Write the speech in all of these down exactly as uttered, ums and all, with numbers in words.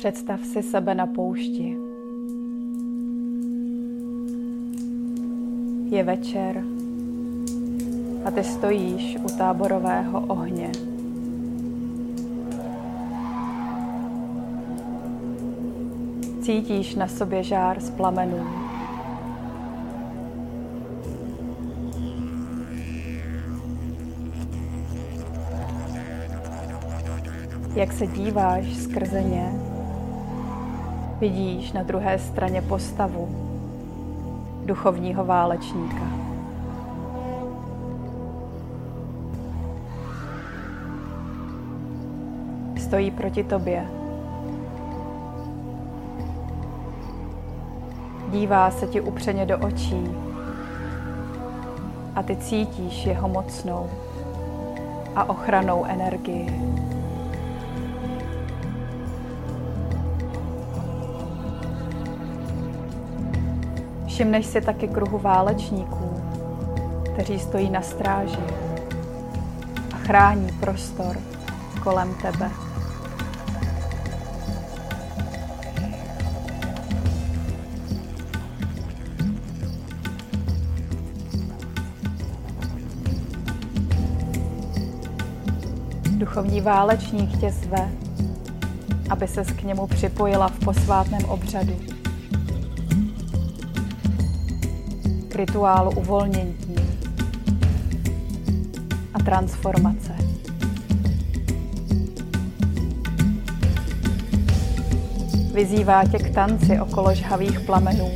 Představ si sebe na poušti. Je večer a ty stojíš u táborového ohně. Cítíš na sobě žár z plamenů. Jak se díváš skrze ně, vidíš na druhé straně postavu duchovního válečníka. Stojí proti tobě. Dívá se ti upřeně do očí a ty cítíš jeho mocnou a ochrannou energii. Všimneš si taky kruhu válečníků, kteří stojí na stráži a chrání prostor kolem tebe. Duchovní válečník tě zve, aby ses k němu připojila v posvátném obřadu, k rituálu uvolnění a transformace. Vyzývá tě k tanci okolo žhavých plamenů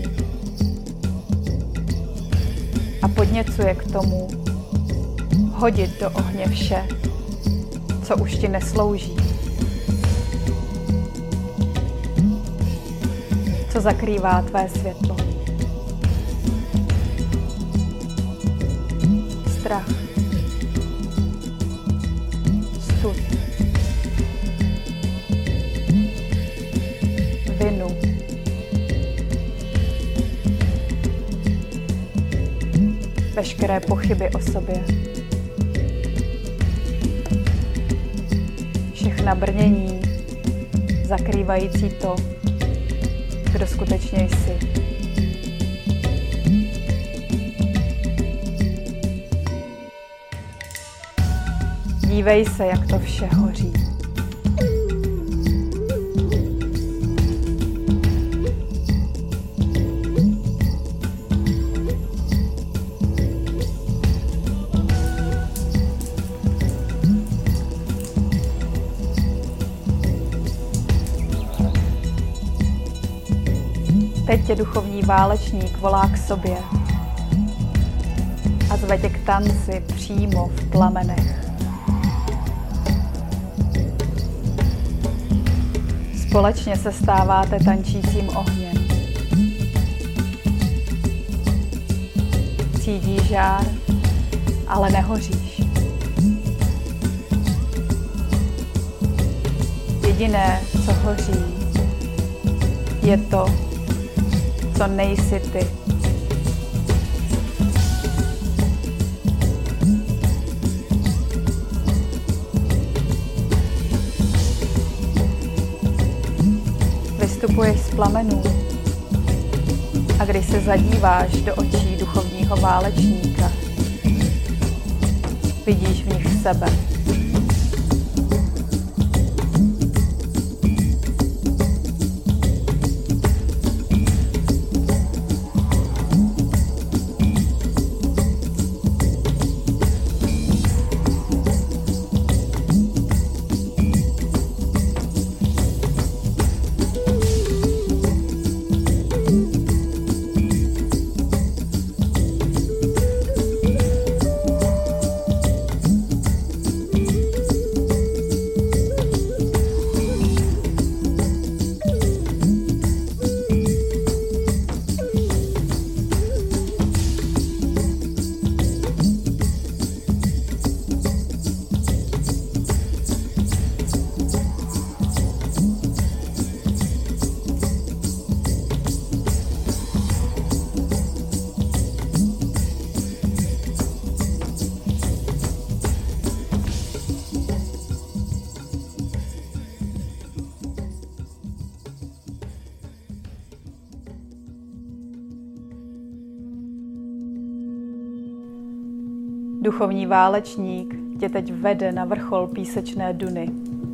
a podněcuje k tomu hodit do ohně vše, co už ti neslouží, co zakrývá tvé světlo. Strach, stud, vinu, veškeré pochyby o sobě, všechna brnění zakrývající to, kdo skutečně jsi. Dívej se, jak to vše hoří. Teď tě duchovní válečník volá k sobě a zve tě k tanci přímo v plamenech. Společně se stáváte tančícím ohněm. Cítíš žár, ale nehoříš. Jediné, co hoří, je to, co nejsi ty. Vystupuješ z plamenů a když se zadíváš do očí duchovního válečníka, vidíš v nich sebe. Duchovní válečník tě teď vede na vrchol písečné duny.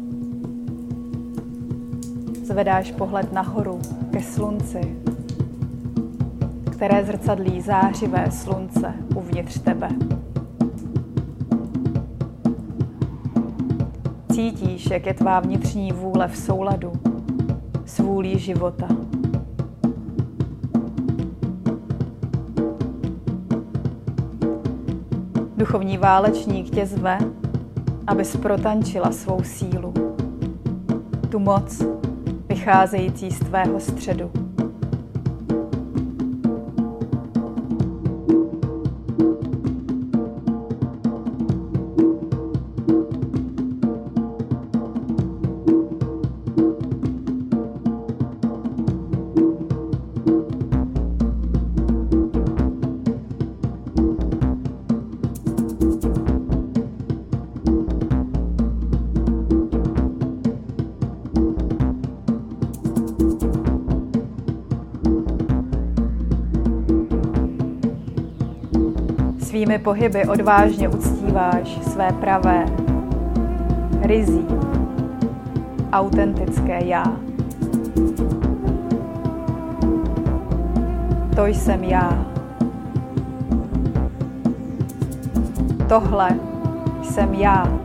Zvedáš pohled nahoru ke slunci, které zrcadlí zářivé slunce uvnitř tebe. Cítíš, jak je tvá vnitřní vůle v souladu s vůlí života. Duchovní válečník tě zve, abys protančila svou sílu, tu moc vycházející z tvého středu. Svými pohyby odvážně uctíváš své pravé, ryzí, autentické já. To jsem já. Tohle jsem já.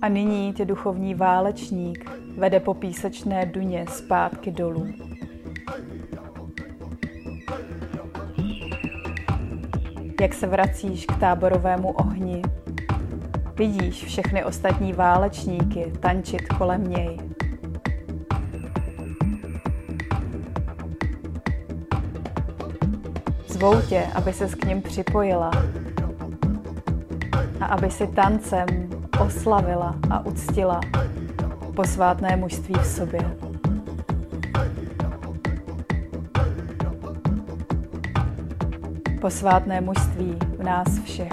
A nyní tě duchovní válečník vede po písečné duně zpátky dolů. Jak se vracíš k táborovému ohni, vidíš všechny ostatní válečníky tančit kolem něj. Zvou tě, aby ses k nim připojila a aby si tancem oslavila a uctila posvátné mužství v sobě. Posvátné mužství v nás všech.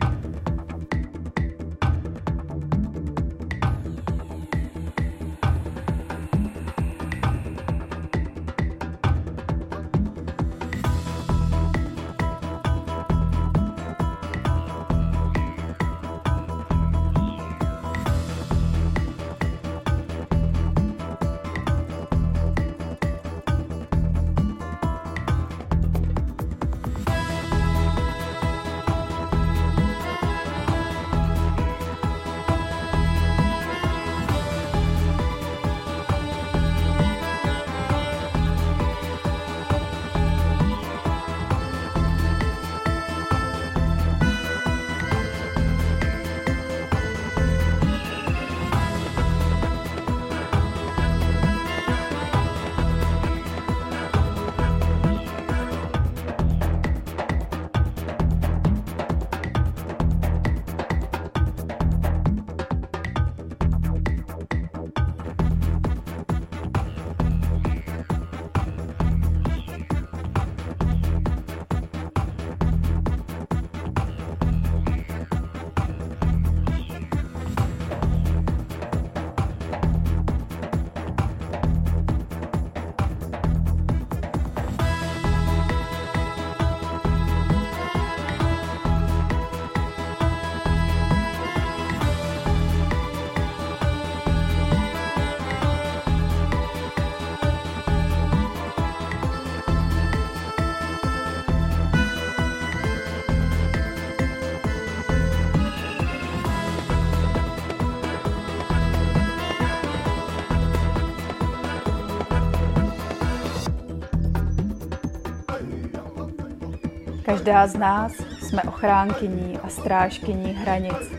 Každá z nás jsme ochránkyní a strážkyní hranic.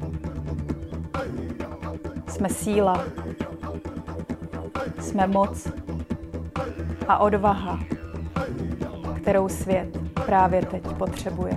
Jsme síla, jsme moc a odvaha, kterou svět právě teď potřebuje.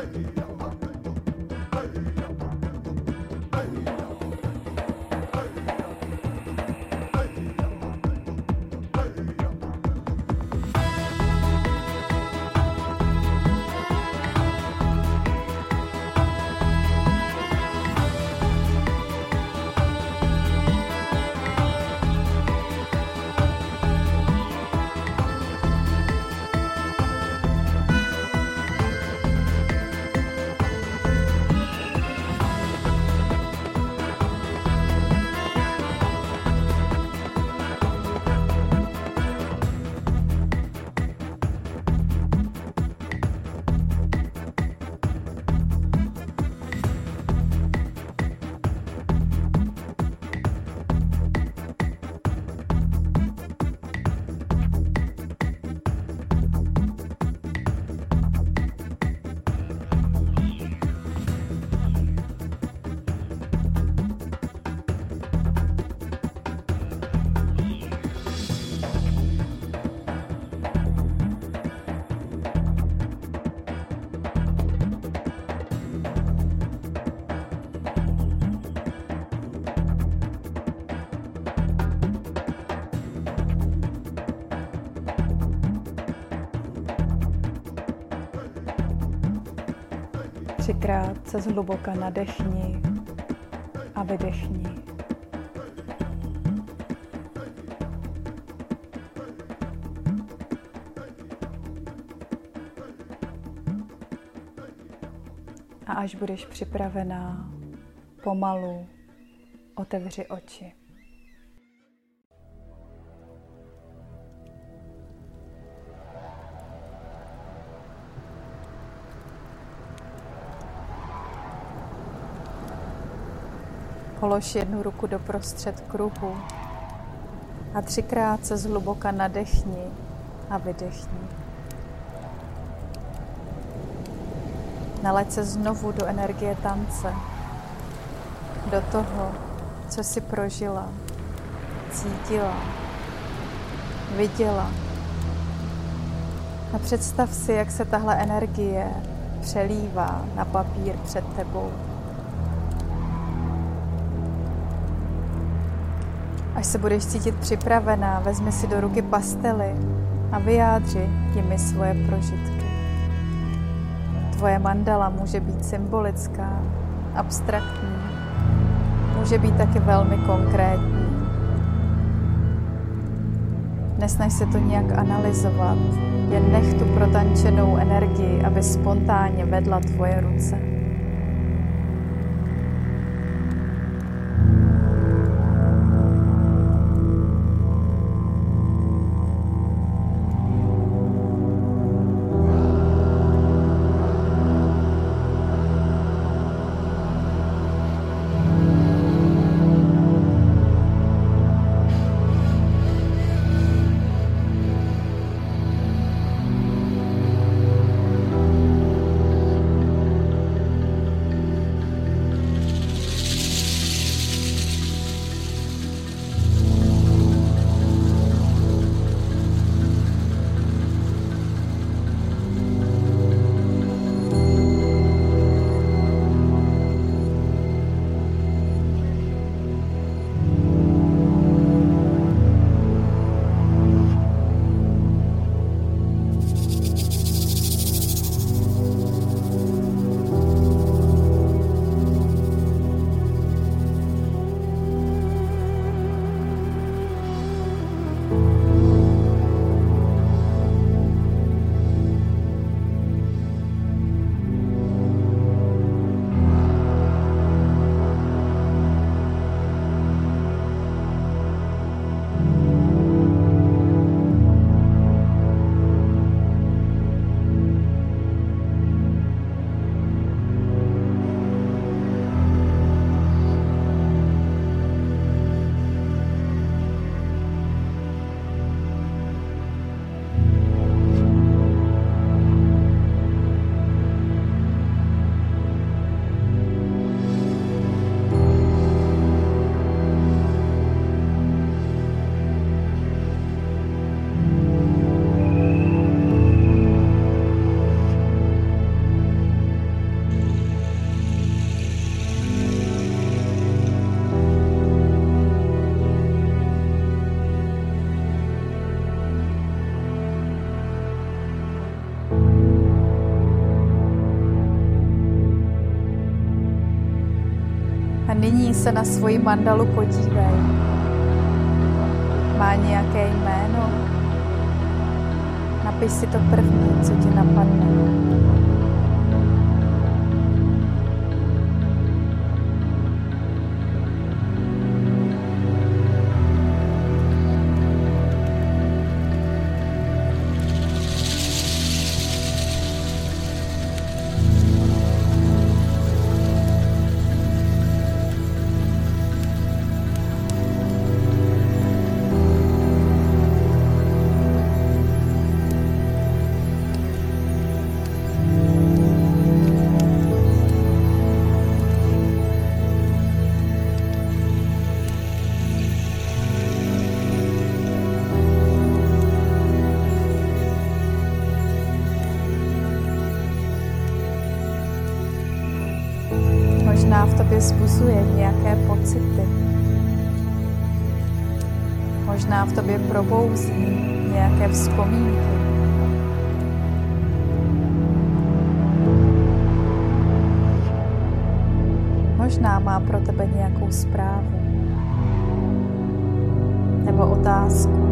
Třikrát se zhluboka nadechni a vydechni. A až budeš připravená, pomalu otevři oči. Polož jednu ruku doprostřed kruhu a třikrát se zhluboka nadechni a vydechni. Nalaď se znovu do energie tance, do toho, co jsi prožila, cítila, viděla. A představ si, jak se tahle energie přelívá na papír před tebou. Až se budeš cítit připravená, vezmi si do ruky pastely a vyjádři jimi svoje prožitky. Tvoje mandala může být symbolická, abstraktní, může být taky velmi konkrétní. Nesnaž se to nějak analyzovat, jen nech tu protančenou energii, aby spontánně vedla tvoje ruce. A nyní se na svoji mandalu podívej. Má nějaké jméno? Napiš si to první, co ti napadne. Možná v tobě vzbuzuje nějaké pocity. Možná v tobě probouzí nějaké vzpomínky. Možná má pro tebe nějakou zprávu nebo otázku.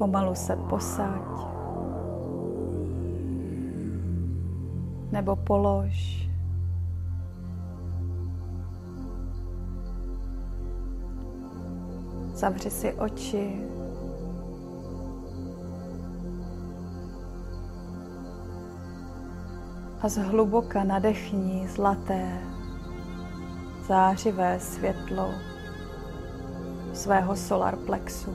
Pomalu se posaď nebo polož. Zavři si oči a zhluboka nadechni zlaté, zářivé světlo svého solar plexu.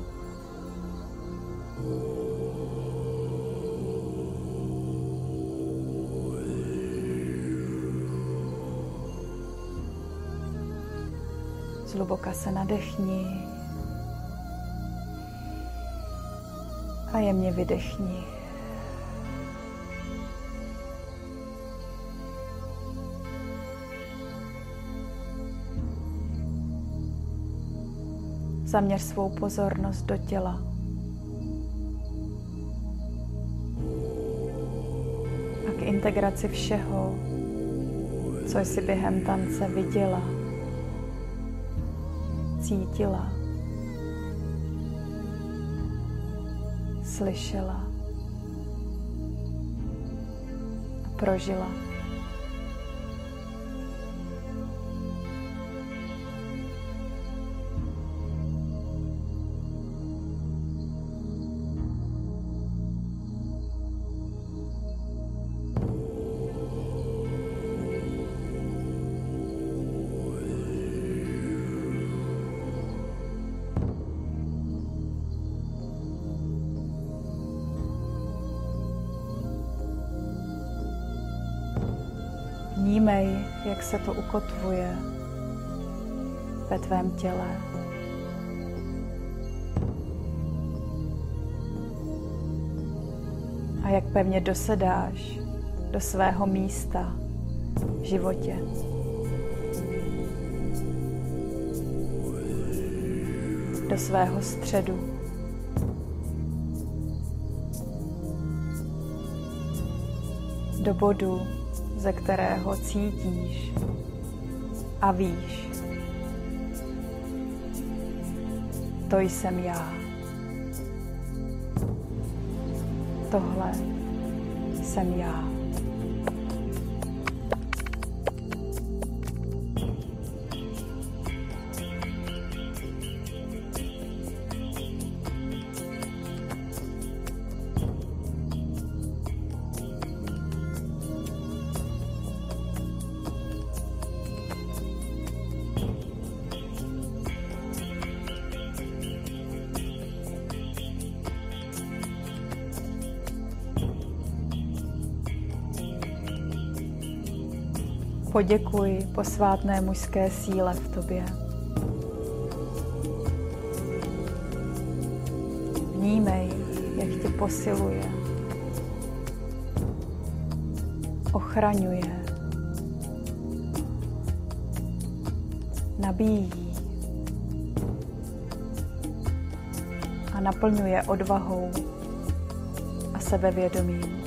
Zhluboka se nadechni a jemně vydechni. Zaměř svou pozornost do těla. A k integraci všeho, co jsi během tance viděla, cítila, slyšela a prožila. Vnímej, jak se to ukotvuje ve tvém těle. A jak pevně dosedáš do svého místa v životě. Do svého středu. Do bodu, ze kterého cítíš a víš, to jsem já. Tohle jsem já. Poděkuj posvátné mužské síle v tobě. Vnímej, jak tě posiluje, ochraňuje, nabíjí a naplňuje odvahou a sebevědomím.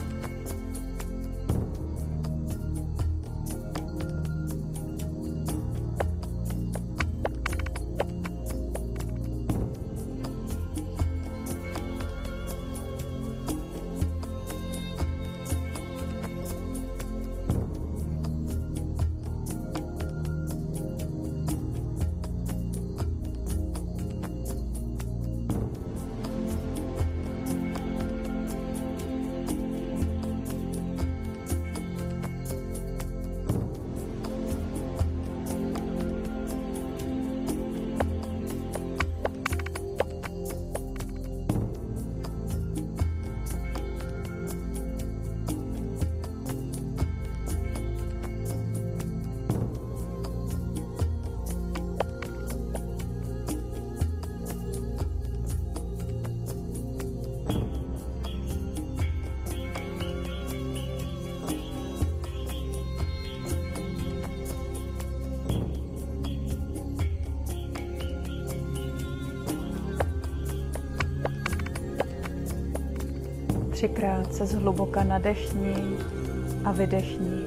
Třikrát se zhluboka nadechni a vydechni.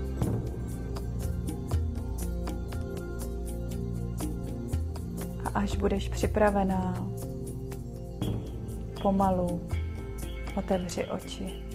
A až až budeš připravená, pomalu otevři oči.